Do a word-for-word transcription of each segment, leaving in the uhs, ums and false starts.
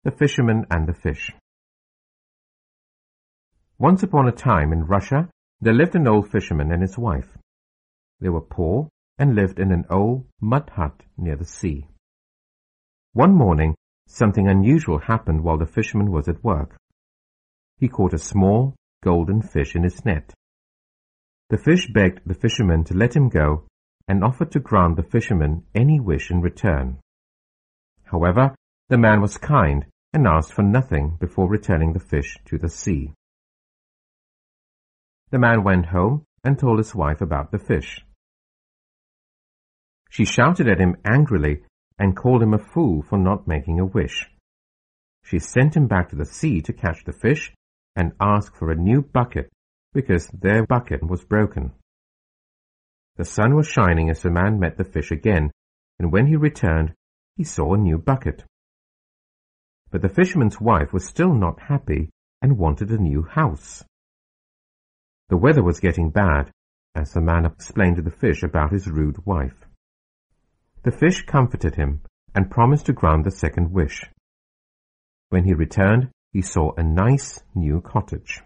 The Fisherman and the Fish. Once upon a time in Russia, there lived an old fisherman and his wife. They were poor and lived in an old mud hut near the sea. One morning, something unusual happened while the fisherman was at work. He caught a small, golden fish in his net. The fish begged the fisherman to let him go and offered to grant the fisherman any wish in return. However, the man was kind and asked for nothing before returning the fish to the sea. The man went home and told his wife about the fish. She shouted at him angrily and called him a fool for not making a wish. She sent him back to the sea to catch the fish and ask for a new bucket because their bucket was broken. The sun was shining as the man met the fish again, and when he returned, he saw a new bucket. But the fisherman's wife was still not happy and wanted a new house. The weather was getting bad, as the man explained to the fish about his rude wife. The fish comforted him and promised to grant the second wish. When he returned, he saw a nice new cottage.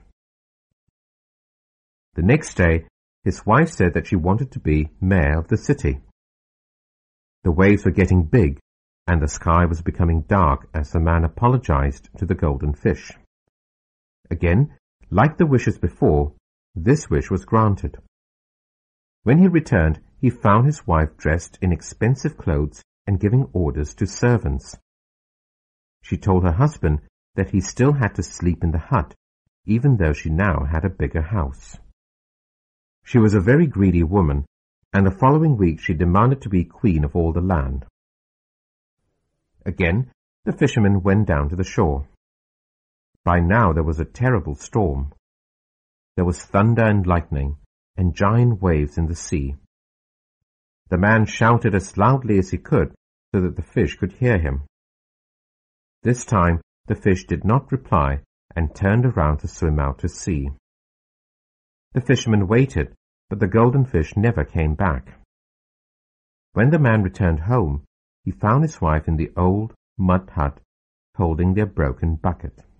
The next day, his wife said that she wanted to be mayor of the city. The waves were getting big, and the sky was becoming dark as the man apologized to the golden fish. Again, like the wishes before, this wish was granted. When he returned, he found his wife dressed in expensive clothes and giving orders to servants. She told her husband that he still had to sleep in the hut, even though she now had a bigger house. She was a very greedy woman, and the following week she demanded to be queen of all the land. Again, the fisherman went down to the shore. By now there was a terrible storm. There was thunder and lightning, and giant waves in the sea. The man shouted as loudly as he could so that the fish could hear him. This time the fish did not reply and turned around to swim out to sea. The fisherman waited, but the golden fish never came back. When the man returned home, he found his wife in the old mud hut holding their broken bucket.